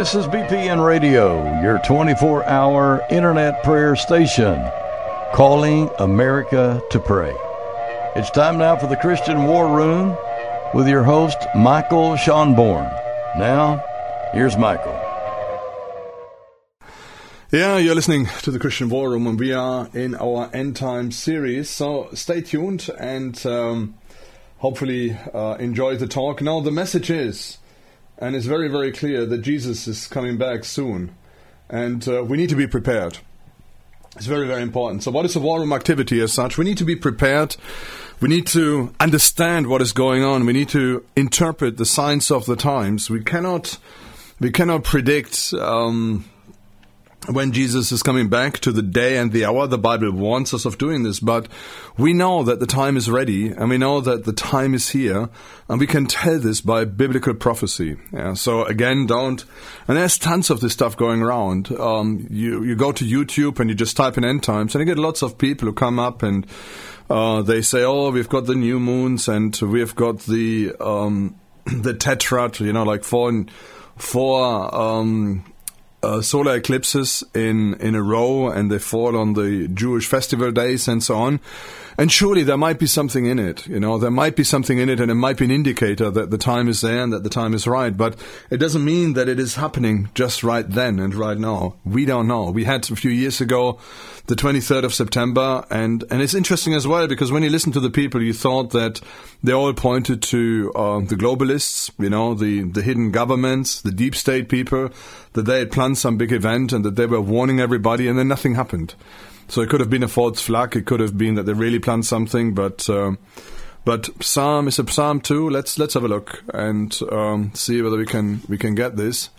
This is BPN Radio, your 24-hour internet prayer station, calling America to pray. It's time now for the Christian War Room with your host, Michael Schonborn. Now, here's Michael. Yeah, you're listening to the Christian War Room, and we are in our End Time series. So stay tuned and hopefully enjoy the talk. Now, the message is, and it's very, very clear, that Jesus is coming back soon, and we need to be prepared. It's very, very important. So what is a war room activity as such? We need to be prepared. We need to understand what is going on. We need to interpret the signs of the times. We cannot predict when Jesus is coming back to the day and the hour. The Bible warns us of doing this, but we know that the time is ready, and we know that the time is here, and we can tell this by biblical prophecy. Yeah, so again, and there's tons of this stuff going around. You go to YouTube and you just type in end times, and you get lots of people who come up and they say, oh, we've got the new moons, and we've got the tetrad, like four solar eclipses in a row, and they fall on the Jewish festival days and so on. And surely there might be something in it, there might be something in it, and it might be an indicator that the time is there and that the time is right. But it doesn't mean that it is happening just right then and right now. We don't know. We had a few years ago the 23rd of September, and it's interesting as well, because when you listen to the people, you thought that they all pointed to the globalists, the hidden governments, the deep state people, that they had planned some big event and that they were warning everybody, and then nothing happened. So it could have been a false flag. It could have been that they really planned something, but Psalm 2. Let's have a look and see whether we can get this.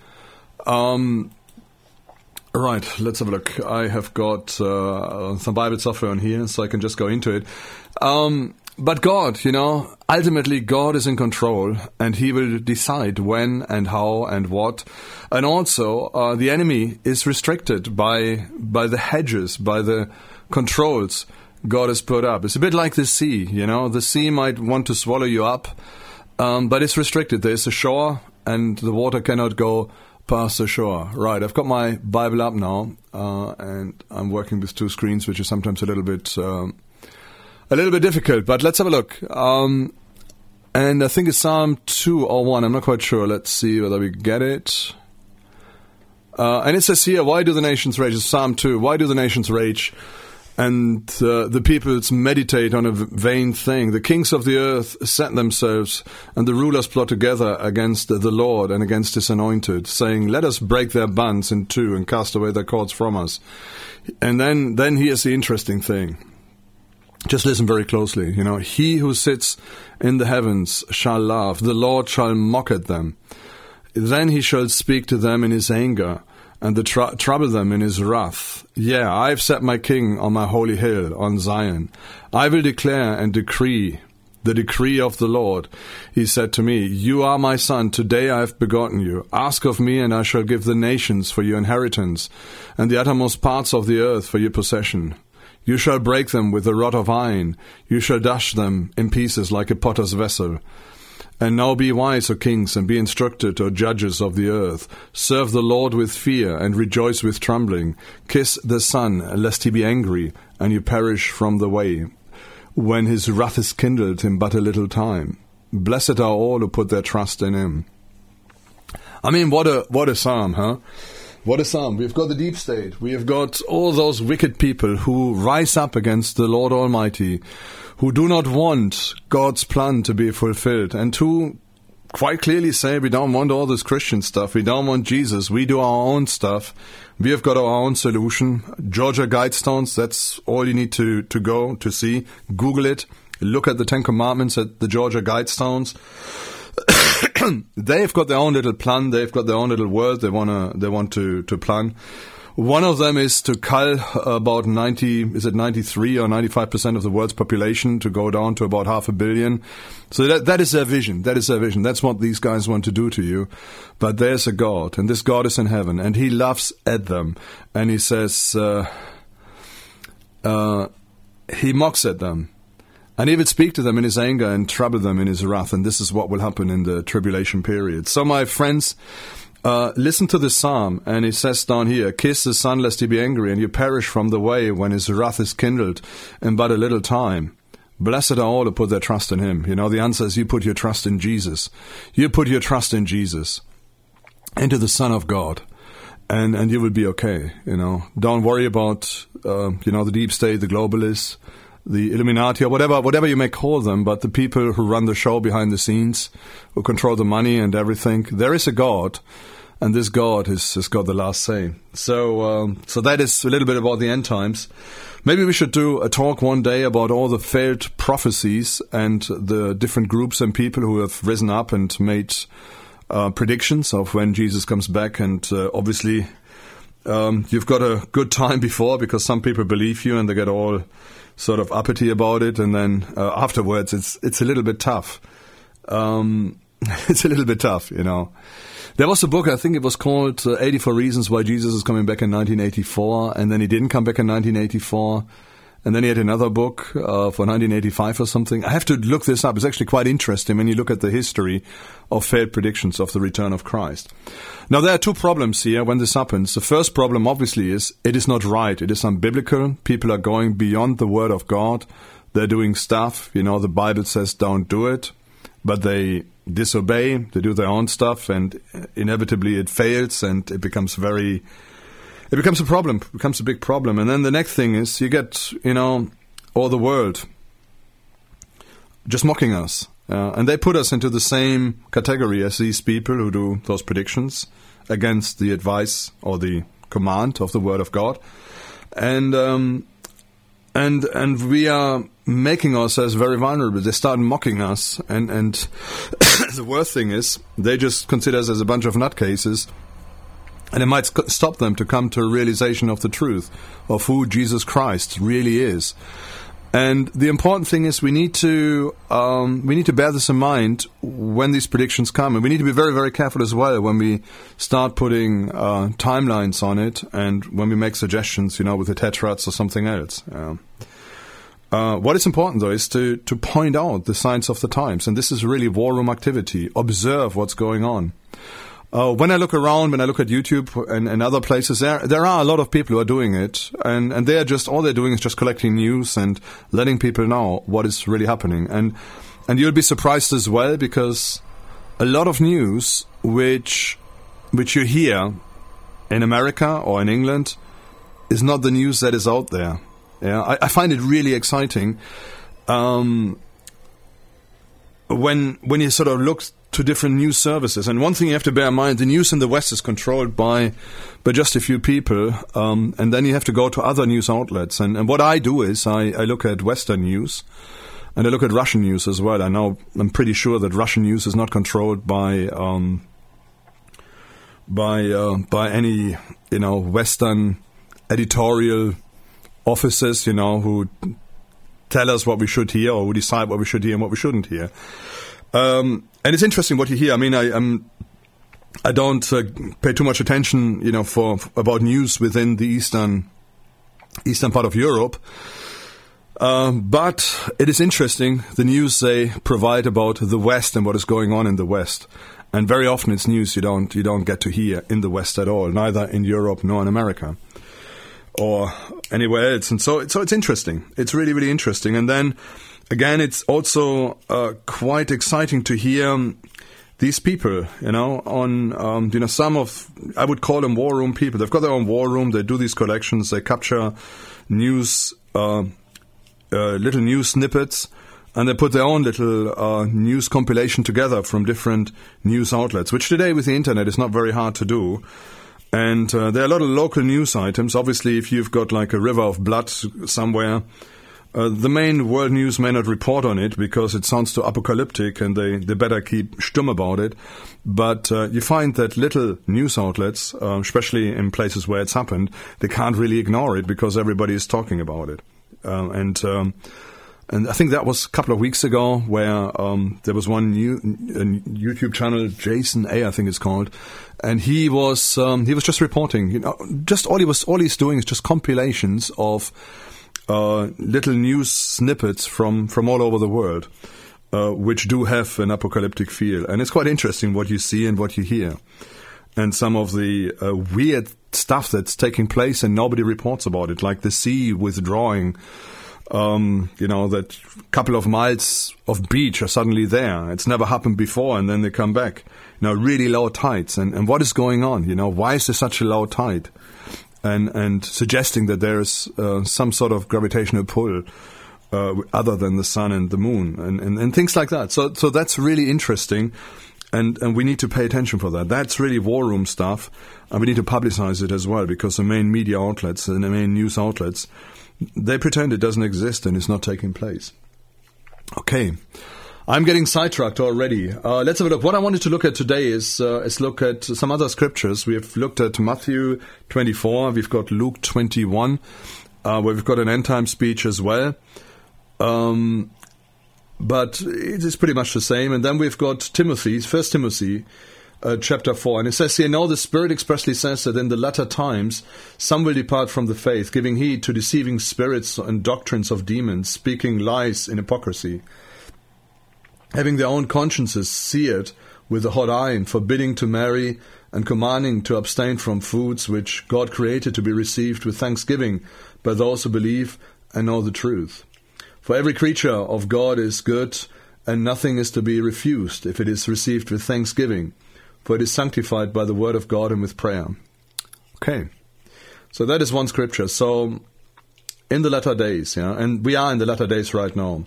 Right, let's have a look. I have got some Bible software on here, so I can just go into it. But God, ultimately God is in control, and He will decide when and how and what. And also, the enemy is restricted by the hedges, by the controls God has put up. It's a bit like the sea, The sea might want to swallow you up, but it's restricted. There's a shore, and the water cannot go past the shore. Right, I've got my Bible up now, and I'm working with two screens, which is sometimes a little bit difficult, but let's have a look. And I think it's Psalm 2 or 1, I'm not quite sure. Let's see whether we get it. And it says here, why do the nations rage? It's Psalm 2. Why do the nations rage? And the peoples meditate on a vain thing. The kings of the earth set themselves, and the rulers plot together against the Lord and against His anointed, saying, let us break their bands in two and cast away their cords from us. And then here's the interesting thing. Just listen very closely. He who sits in the heavens shall laugh. The Lord shall mock at them. Then He shall speak to them in His anger, and trouble them in His wrath. Yeah, I have set my king on my holy hill, on Zion. I will declare and decree the decree of the Lord. He said to me, you are my son, today I have begotten you. Ask of me, and I shall give the nations for your inheritance, and the uttermost parts of the earth for your possession. You shall break them with a rod of iron. You shall dash them in pieces like a potter's vessel. And now be wise, O kings, and be instructed, O judges of the earth. Serve the Lord with fear, and rejoice with trembling. Kiss the Son, lest He be angry, and you perish from the way, when His wrath is kindled in but a little time. Blessed are all who put their trust in Him. I mean, what a psalm, huh? What a psalm. We've got the deep state. We have got all those wicked people who rise up against the Lord Almighty, who do not want God's plan to be fulfilled, and who quite clearly say, we don't want all this Christian stuff. We don't want Jesus. We do our own stuff. We have got our own solution. Georgia Guidestones, that's all you need to go to see. Google it. Look at the Ten Commandments at the Georgia Guidestones. They've got their own little plan. They've got their own little world they want to plan. One of them is to cull about 93 or 95% of the world's population, to go down to about 500 million. So that is their vision. That is their vision. That's what these guys want to do to you. But there's a God, and this God is in heaven, and He laughs at them, and He says, He mocks at them. And He would speak to them in His anger and trouble them in His wrath. And this is what will happen in the tribulation period. So, my friends, Listen to this psalm, and it says down here, "Kiss the Son lest he be angry, and you perish from the way when his wrath is kindled in but a little time. Blessed are all who put their trust in him." You know, the answer is you put your trust in Jesus. You put your trust in Jesus, into the Son of God, and you will be okay, you know. Don't worry about, the deep state, the globalists, the Illuminati, or whatever you may call them, but the people who run the show behind the scenes, who control the money and everything. There is a God, and this God has got the last say. So that is a little bit about the end times. Maybe we should do a talk one day about all the failed prophecies and the different groups and people who have risen up and made predictions of when Jesus comes back. And obviously, you've got a good time before, because some people believe you and they get all sort of uppity about it, and then afterwards it's a little bit tough. It's a little bit tough, you know. There was a book, I think it was called 84 Reasons Why Jesus is Coming Back in 1984, and then he didn't come back in 1984, and then he had another book for 1985 or something. I have to look this up. It's actually quite interesting when you look at the history of failed predictions of the return of Christ. Now, there are two problems here when this happens. The first problem, obviously, is it is not right. It is unbiblical. People are going beyond the Word of God. They're doing stuff, you know, the Bible says don't do it, but they disobey, they do their own stuff, and inevitably it fails, and it becomes a problem, it becomes a big problem. And then the next thing is you get, all the world just mocking us. And they put us into the same category as these people who do those predictions against the advice or the command of the Word of God. And we are making ourselves very vulnerable. They start mocking us, and the worst thing is they just consider us as a bunch of nutcases, and it might stop them to come to a realization of the truth of who Jesus Christ really is. And the important thing is we need to bear this in mind when these predictions come, and we need to be very, very careful as well when we start putting timelines on it, and when we make suggestions, with the tetrads or something else. What is important, though, is to point out the signs of the times, and this is really war room activity. Observe what's going on. When I look around, when I look at YouTube and other places, there are a lot of people who are doing it, and they are just, all they're doing is just collecting news and letting people know what is really happening. And you'll be surprised as well, because a lot of news which you hear in America or in England is not the news that is out there. Yeah, I find it really exciting when you sort of look to different news services. And one thing you have to bear in mind, the news in the West is controlled by just a few people, and then you have to go to other news outlets. And what I do is I look at Western news, and I look at Russian news as well. I'm pretty sure that Russian news is not controlled by any Western editorial officers, who tell us what we should hear, or who decide what we should hear and what we shouldn't hear. And it's interesting what you hear. I mean, I don't pay too much attention, about news within the eastern part of Europe. But it is interesting, the news they provide about the West and what is going on in the West. And very often it's news you don't get to hear in the West at all, neither in Europe nor in America or anywhere else. And so it's interesting. It's really, really interesting. And then again, it's also quite exciting to hear these people, on some of, I would call them war room people. They've got their own war room. They do these collections. They capture news, little news snippets, and they put their own little news compilation together from different news outlets, which today with the internet is not very hard to do. And there are a lot of local news items. Obviously, if you've got like a river of blood somewhere, the main world news may not report on it because it sounds too apocalyptic, and they better keep stum about it. But you find that little news outlets, especially in places where it's happened, they can't really ignore it because everybody is talking about it. And I think that was a couple of weeks ago where there was one YouTube channel, Jason A, I think it's called, and he was just reporting. Just all he's doing is just compilations of little news snippets from all over the world, which do have an apocalyptic feel. And it's quite interesting what you see and what you hear. and some of the weird stuff that's taking place and nobody reports about it, like the sea withdrawing. That couple of miles of beach are suddenly there. It's never happened before, and then they come back. Really low tides. And what is going on? Why is there such a low tide? And suggesting that there is some sort of gravitational pull other than the sun and the moon, and things like that. So that's really interesting, and we need to pay attention for that. That's really war room stuff, and we need to publicize it as well, because the main media outlets and the main news outlets, they pretend it doesn't exist and it's not taking place. Okay, I'm getting sidetracked already. Let's have a look. What I wanted to look at today is look at some other scriptures. We have looked at Matthew 24. We've got Luke 21, where we've got an end-time speech as well. But it is pretty much the same. And then we've got Timothy, 1 Timothy, chapter 4. And it says here, "Now the Spirit expressly says that in the latter times some will depart from the faith, giving heed to deceiving spirits and doctrines of demons, speaking lies in hypocrisy, having their own consciences seared with a hot iron, forbidding to marry, and commanding to abstain from foods which God created to be received with thanksgiving by those who believe and know the truth. For every creature of God is good, and nothing is to be refused if it is received with thanksgiving, for it is sanctified by the word of God and with prayer." Okay, so that is one scripture. So, in the latter days, and we are in the latter days right now,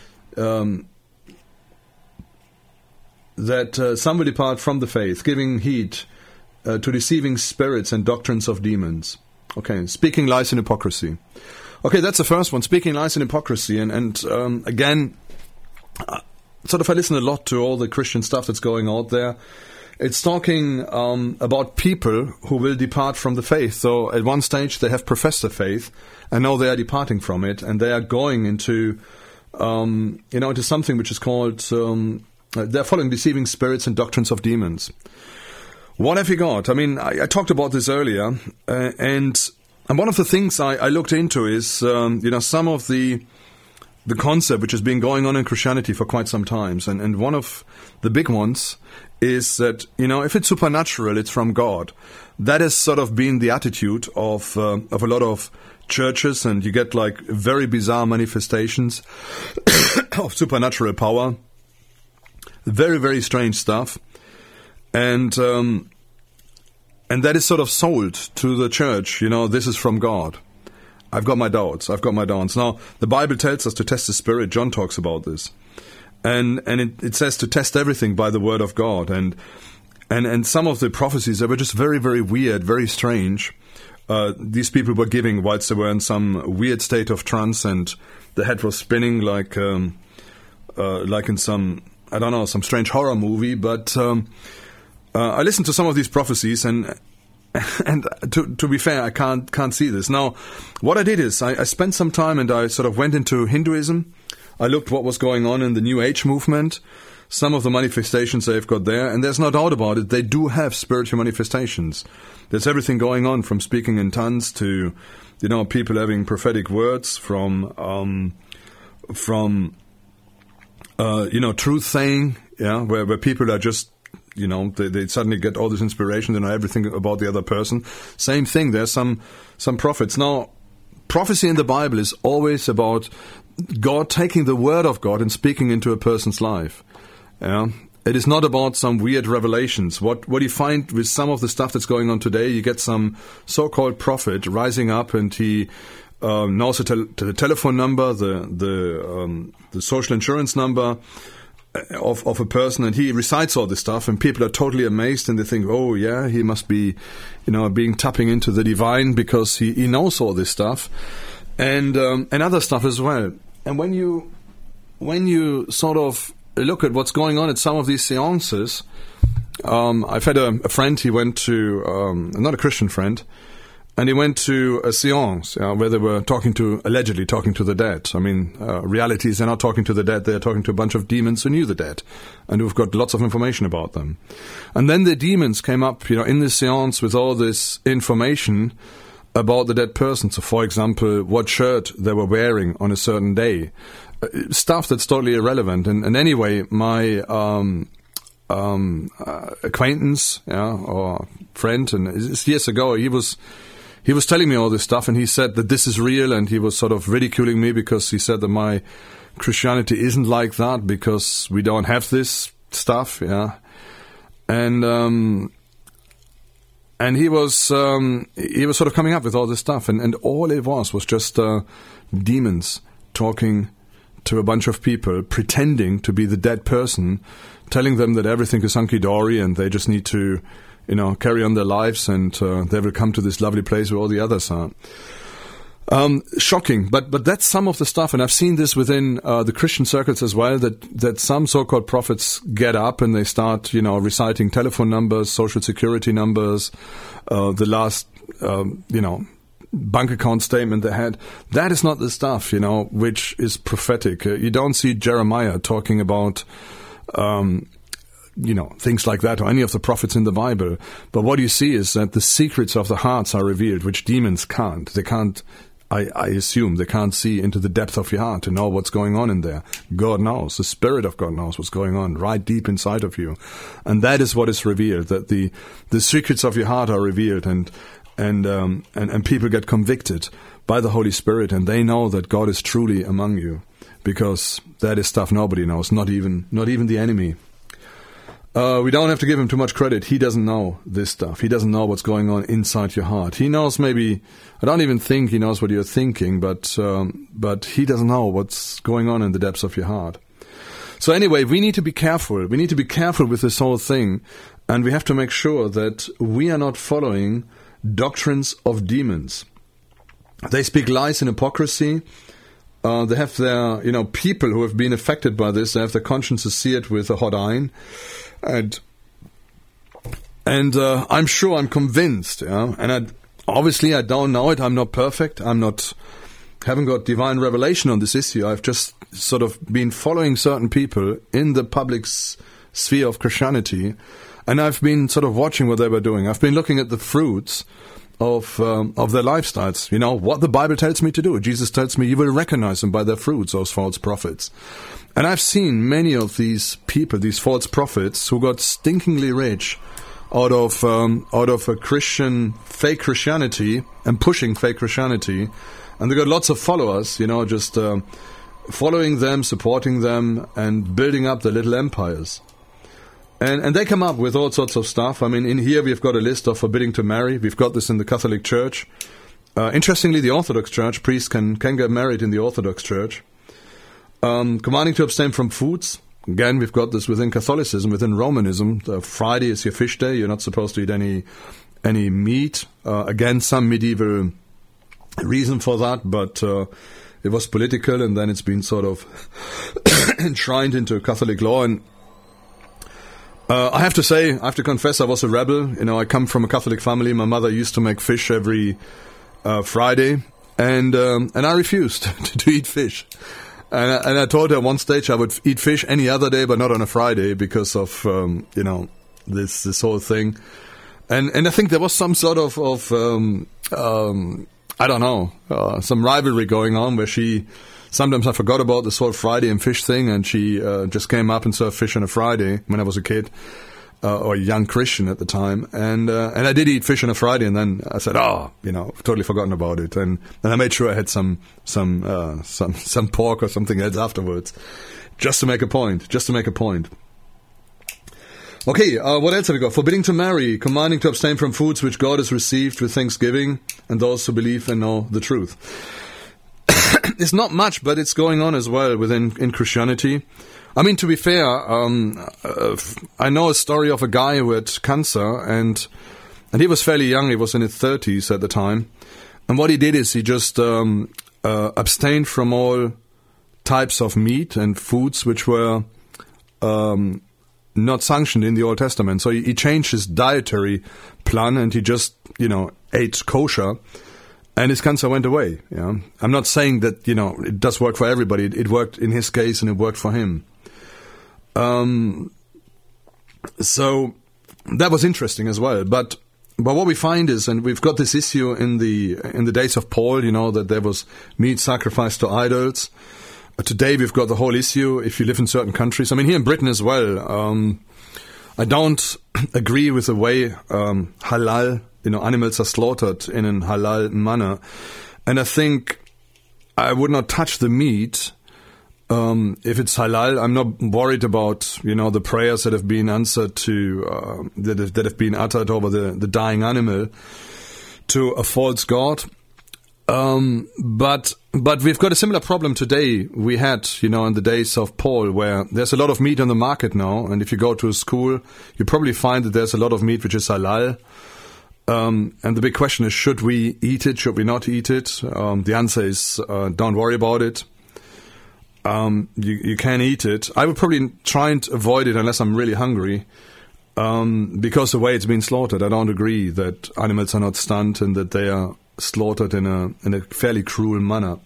that some will depart from the faith, giving heed to deceiving spirits and doctrines of demons. Okay, speaking lies in hypocrisy. Okay, that's the first one, speaking lies in hypocrisy. And again, sort of I listen a lot to all the Christian stuff that's going out there. It's talking about people who will depart from the faith. So at one stage they have professed the faith, and now they are departing from it, and they are going into, into something which is called, they're following deceiving spirits and doctrines of demons. What have you got? I mean, I talked about this earlier, and one of the things I looked into is, some of the concept which has been going on in Christianity for quite some time. And one of the big ones is that, if it's supernatural, it's from God. That has sort of been the attitude of a lot of churches, and you get like very bizarre manifestations of supernatural power. Very, very strange stuff. And that is sort of sold to the church, this is from God. I've got my doubts. Now, the Bible tells us to test the Spirit. John talks about this. And it says to test everything by the Word of God. And some of the prophecies, they were just very, very weird, very strange. These people were giving whilst they were in some weird state of trance, and the head was spinning like in some, I don't know, some strange horror movie. But I listened to some of these prophecies, and to be fair, I can't see this. Now, what I did is I spent some time, and I sort of went into Hinduism. I looked what was going on in the New Age movement, some of the manifestations they've got there, and there's no doubt about it, they do have spiritual manifestations. There's everything going on, from speaking in tongues to, people having prophetic words, from truth saying, where people are just, they suddenly get all this inspiration, they know everything about the other person. Same thing, there's some prophets. Now, prophecy in the Bible is always about God taking the word of God and speaking into a person's life. It is not about some weird revelations. What you find with some of the stuff that's going on today, you get some so-called prophet rising up, and he knows the telephone number, the social insurance number of a person, and he recites all this stuff, and people are totally amazed, and they think, oh yeah, he must be, tapping into the divine, because he knows all this stuff, and other stuff as well. And when you sort of look at what's going on at some of these seances, I've had a friend, he went to, not a Christian friend, and he went to a seance where they were allegedly talking to the dead. I mean, reality is they're not talking to the dead, they're talking to a bunch of demons who knew the dead, and who've got lots of information about them. And then the demons came up, in this seance with all this information about the dead person. So, for example, what shirt they were wearing on a certain day. Stuff that's totally irrelevant. And anyway, my acquaintance, or friend, and it's years ago. He was telling me all this stuff, and he said that this is real, and he was sort of ridiculing me because he said that my Christianity isn't like that because we don't have this stuff, and he was sort of coming up with all this stuff, and all it was just demons talking to a bunch of people, pretending to be the dead person, telling them that everything is hunky-dory and they just need to, carry on their lives, and they will come to this lovely place where all the others are. Shocking, but that's some of the stuff, and I've seen this within the Christian circles as well, that some so-called prophets get up and they start, reciting telephone numbers, social security numbers, the last, bank account statement they had. That is not the stuff, which is prophetic. You don't see Jeremiah talking about, things like that, or any of the prophets in the Bible. But what you see is that the secrets of the hearts are revealed, which demons can't. They can't, I assume, they can't see into the depth of your heart to know what's going on in there. God knows. The Spirit of God knows what's going on right deep inside of you. And that is what is revealed, that the secrets of your heart are revealed, and people get convicted by the Holy Spirit, and they know that God is truly among you, because that is stuff nobody knows, not even the enemy. We don't have to give him too much credit. He doesn't know this stuff. He doesn't know what's going on inside your heart. He knows, maybe, I don't even think he knows what you're thinking, but he doesn't know what's going on in the depths of your heart. So anyway, we need to be careful. We need to be careful with this whole thing, and we have to make sure that we are not following doctrines of demons. They speak lies and hypocrisy. They have their, people who have been affected by this, they have their consciences seared with a hot iron. And I'm sure, I'm convinced, and obviously I don't know it, I'm not perfect, haven't got divine revelation on this issue. I've just sort of been following certain people in the public sphere of Christianity, and I've been sort of watching what they were doing. I've been looking at the fruits of their lifestyles. What the Bible tells me to do. Jesus tells me you will recognize them by their fruits, those false prophets. And I've seen many of these people, these false prophets, who got stinkingly rich out of a fake Christianity and pushing fake Christianity, and they got lots of followers, just following them, supporting them, and building up their little empires. And they come up with all sorts of stuff. I mean, in here we've got a list of forbidding to marry. We've got this in the Catholic Church. Interestingly, the Orthodox Church, priests can get married in the Orthodox Church. Commanding to abstain from foods. Again, we've got this within Catholicism, within Romanism. Friday is your fish day. You're not supposed to eat any meat. Again, some medieval reason for that, but it was political, and then it's been sort of enshrined into Catholic law. And I have to confess, I was a rebel. I come from a Catholic family. My mother used to make fish every Friday, and I refused to eat fish. And I told her at one stage I would eat fish any other day, but not on a Friday, because of this whole thing. And I think there was some sort of I don't know, some rivalry going on, where sometimes I forgot about this whole Friday and fish thing, and she just came up and served fish on a Friday when I was a kid, or a young Christian at the time, and I did eat fish on a Friday, and then I said, totally forgotten about it, and then I made sure I had some pork or something else afterwards, just to make a point. Okay, what else have we got? Forbidding to marry, commanding to abstain from foods which God has received with thanksgiving, and those who believe and know the truth. It's not much, but it's going on as well in Christianity. I mean, to be fair, I know a story of a guy who had cancer, and he was fairly young. He was in his 30s at the time. And what he did is he just abstained from all types of meat and foods which were not sanctioned in the Old Testament. So he changed his dietary plan, and he just, ate kosher. And his cancer went away. I'm not saying that, it does work for everybody. It worked in his case, and it worked for him. So that was interesting as well. But what we find is, and we've got this issue in the days of Paul, that there was meat sacrificed to idols. Today we've got the whole issue if you live in certain countries. I mean, here in Britain as well. I don't agree with the way halal, animals are slaughtered in a halal manner. And I think I would not touch the meat if it's halal. I'm not worried about, the prayers that have been answered to, that have been uttered over the dying animal to a false god. But we've got a similar problem today we had, in the days of Paul, where there's a lot of meat on the market now. And if you go to a school, you probably find that there's a lot of meat which is halal. And the big question is, should we eat it? Should we not eat it? The answer is, don't worry about it. You can eat it. I would probably try and avoid it unless I'm really hungry. Because the way it's been slaughtered, I don't agree that animals are not stunned and that they are slaughtered in a fairly cruel manner.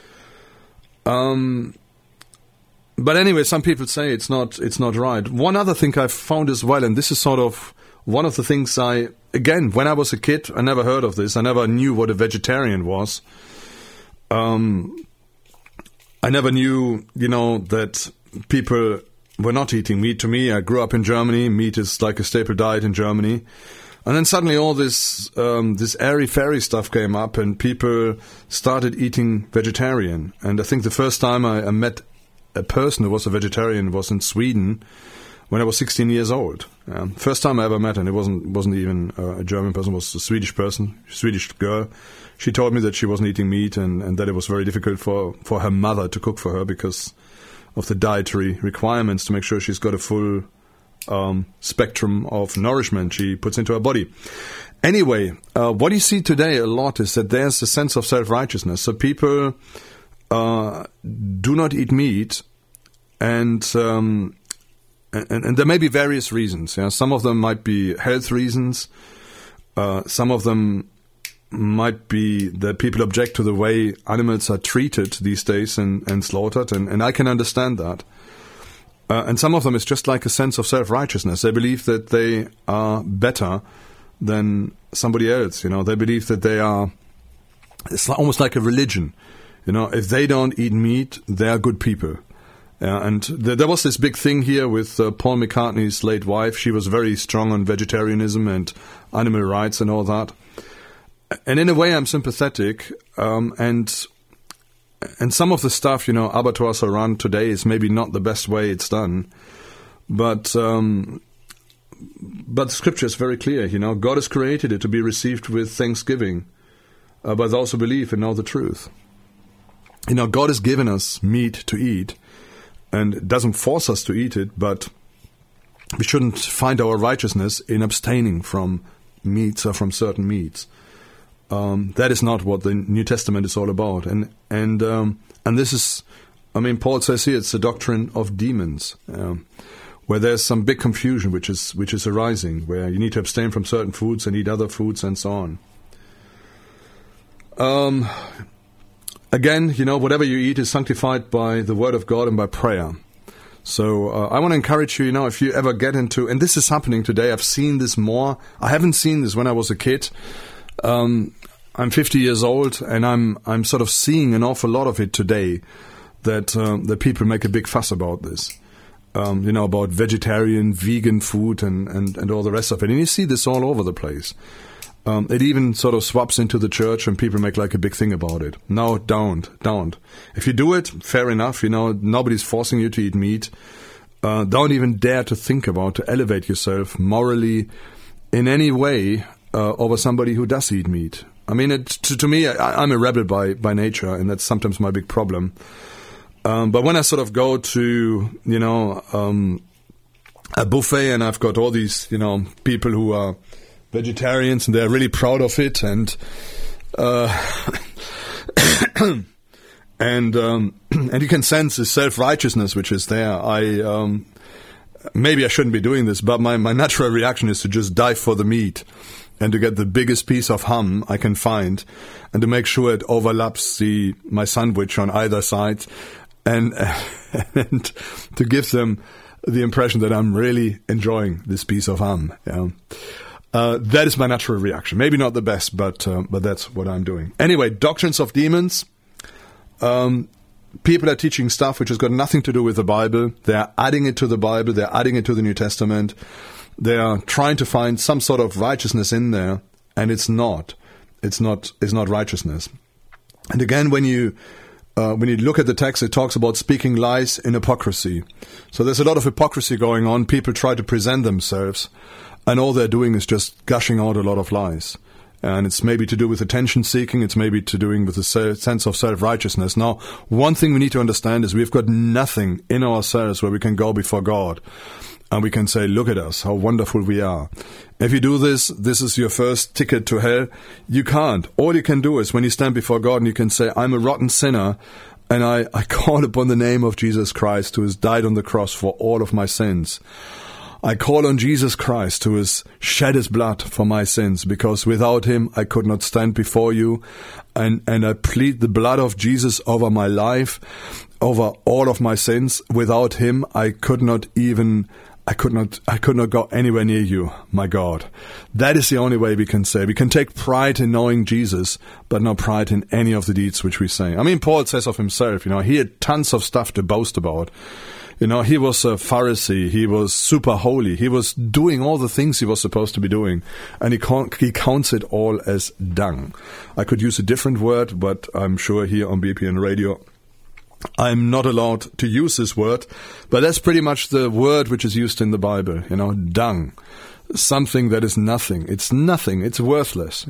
But anyway, some people say it's not right. One other thing I've found as well, and this is sort of one of the things when I was a kid, I never heard of this. I never knew what a vegetarian was. I never knew, that people were not eating meat. To me, I grew up in Germany. Meat is like a staple diet in Germany. And then suddenly all this airy-fairy stuff came up and people started eating vegetarian. And I think the first time I met a person who was a vegetarian was in Sweden when I was 16 years old. First time I ever met, and it wasn't even a German person, it was a Swedish person, Swedish girl. She told me that she wasn't eating meat and that it was very difficult for her mother to cook for her because of the dietary requirements to make sure she's got a full spectrum of nourishment she puts into her body. Anyway, what you see today a lot is that there's a sense of self-righteousness. So people do not eat meat, and there may be various reasons. Some of them might be health reasons. Some of them might be that people object to the way animals are treated these days and slaughtered, and I can understand that. And some of them is just like a sense of self-righteousness. They believe that they are better than somebody else. They believe that they are. It's almost like a religion. If they don't eat meat, they are good people. And there was this big thing here with Paul McCartney's late wife. She was very strong on vegetarianism and animal rights and all that. And in a way, I'm sympathetic. And some of the stuff, abattoirs are run today is maybe not the best way it's done. But the scripture is very clear, God has created it to be received with thanksgiving by those who believe and know the truth. God has given us meat to eat and doesn't force us to eat it, but we shouldn't find our righteousness in abstaining from meats or from certain meats. That is not what the New Testament is all about. And this is, Paul says here, it's the doctrine of demons, where there's some big confusion which is arising, where you need to abstain from certain foods and eat other foods and so on. Again, whatever you eat is sanctified by the Word of God and by prayer. So I want to encourage you, if you ever get into, and this is happening today, I've seen this more. I haven't seen this when I was a kid. I'm 50 years old, and I'm sort of seeing an awful lot of it today. That people make a big fuss about this, about vegetarian, vegan food, and all the rest of it. And you see this all over the place. It even sort of swaps into the church, and people make like a big thing about it. No, don't. If you do it, fair enough. Nobody's forcing you to eat meat. Don't even dare to think about to elevate yourself morally in any way over somebody who does eat meat. To me, I'm a rebel by nature, and that's sometimes my big problem. But when I sort of go to, a buffet, and I've got all these, people who are vegetarians, and they're really proud of it, and and you can sense the self-righteousness which is there. Maybe I shouldn't be doing this, but my natural reaction is to just dive for the meat and to get the biggest piece of ham I can find, and to make sure it overlaps my sandwich on either side, and to give them the impression that I'm really enjoying this piece of ham. That is my natural reaction. Maybe not the best, but that's what I'm doing. Anyway, doctrines of demons. People are teaching stuff which has got nothing to do with the Bible. They're adding it to the Bible. They're adding it to the New Testament. They are trying to find some sort of righteousness in there, and it's not. It's not righteousness. And again, when you look at the text, it talks about speaking lies in hypocrisy. So there's a lot of hypocrisy going on. People try to present themselves, and all they're doing is just gushing out a lot of lies. And it's maybe to do with attention seeking. It's maybe to doing with a sense of self-righteousness. Now, one thing we need to understand is we've got nothing in ourselves where we can go before God and we can say, look at us, how wonderful we are. If you do this, this is your first ticket to hell. You can't. All you can do is when you stand before God and you can say, I'm a rotten sinner, and I call upon the name of Jesus Christ, who has died on the cross for all of my sins. I call on Jesus Christ, who has shed his blood for my sins, because without him I could not stand before you. And I plead the blood of Jesus over my life, over all of my sins. Without him I could not go anywhere near you, my God. That is the only way we can say. We can take pride in knowing Jesus, but not pride in any of the deeds which we say. I mean, Paul says of himself, he had tons of stuff to boast about. He was a Pharisee. He was super holy. He was doing all the things he was supposed to be doing. And he counts it all as dung. I could use a different word, but I'm sure here on BPN Radio I'm not allowed to use this word. But that's pretty much the word which is used in the Bible. Dung. Something that is nothing. It's nothing. It's worthless.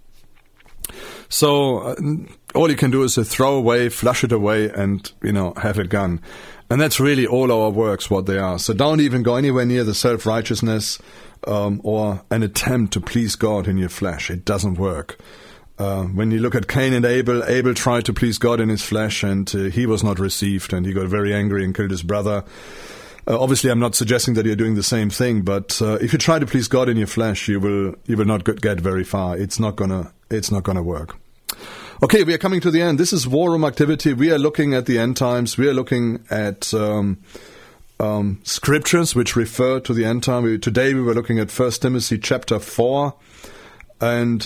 So all you can do is throw away, flush it away, and, have it gone. And that's really all our works, what they are. So don't even go anywhere near the self-righteousness or an attempt to please God in your flesh. It doesn't work. When you look at Cain and Abel, Abel tried to please God in his flesh, and he was not received, and he got very angry and killed his brother. Obviously, I'm not suggesting that you're doing the same thing, but if you try to please God in your flesh, you will not get very far. It's not gonna work. Okay, we are coming to the end. This is War Room Activity. We are looking at the end times. We are looking at scriptures which refer to the end time. Today we were looking at 1 Timothy chapter 4 and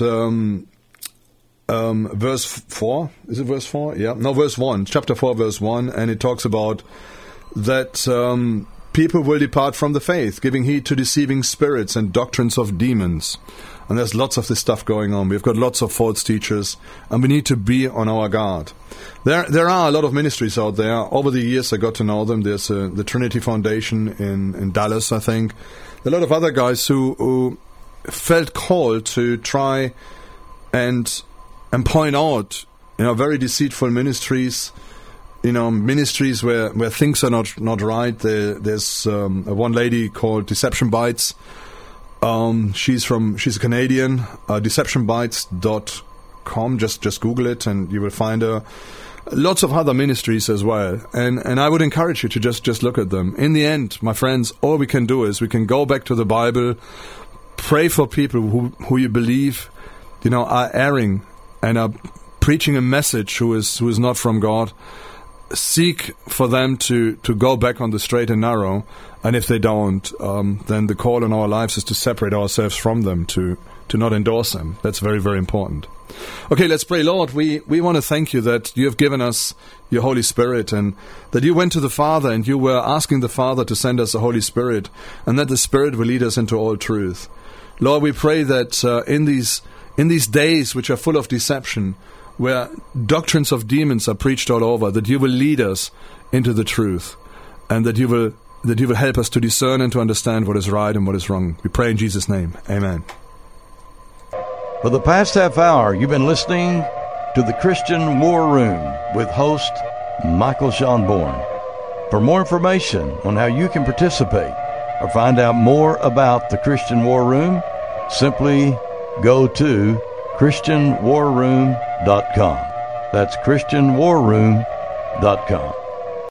verse 4. Is it verse 4? Yeah. No, verse 1. Chapter 4, verse 1. And it talks about that people will depart from the faith, giving heed to deceiving spirits and doctrines of demons. And there's lots of this stuff going on. We've got lots of false teachers, and we need to be on our guard. There are a lot of ministries out there. Over the years, I got to know them. There's the Trinity Foundation in Dallas, I think. A lot of other guys who felt called to try and point out, very deceitful ministries. Ministries where things are not right. There's one lady called Deception Bites. She's a Canadian. Deceptionbites.com. Just Google it and you will find her. Lots of other ministries as well. And I would encourage you to just look at them. In the end, my friends, all we can do is we can go back to the Bible, pray for people who you believe, are erring and are preaching a message who is not from God. Seek for them to go back on the straight and narrow, and if they don't, then the call in our lives is to separate ourselves from them, to not endorse them. That's very, very important. Okay, let's pray. Lord, we want to thank you that you have given us your Holy Spirit, and that you went to the Father and you were asking the Father to send us the Holy Spirit, and that the Spirit will lead us into all truth. Lord, we pray that in these days which are full of deception, where doctrines of demons are preached all over, that you will lead us into the truth, and that you will help us to discern and to understand what is right and what is wrong. We pray in Jesus' name. Amen. For the past half hour, you've been listening to the Christian War Room with host Michael Schonborn. For more information on how you can participate or find out more about the Christian War Room, simply go to ChristianWarRoom.com. That's ChristianWarRoom.com.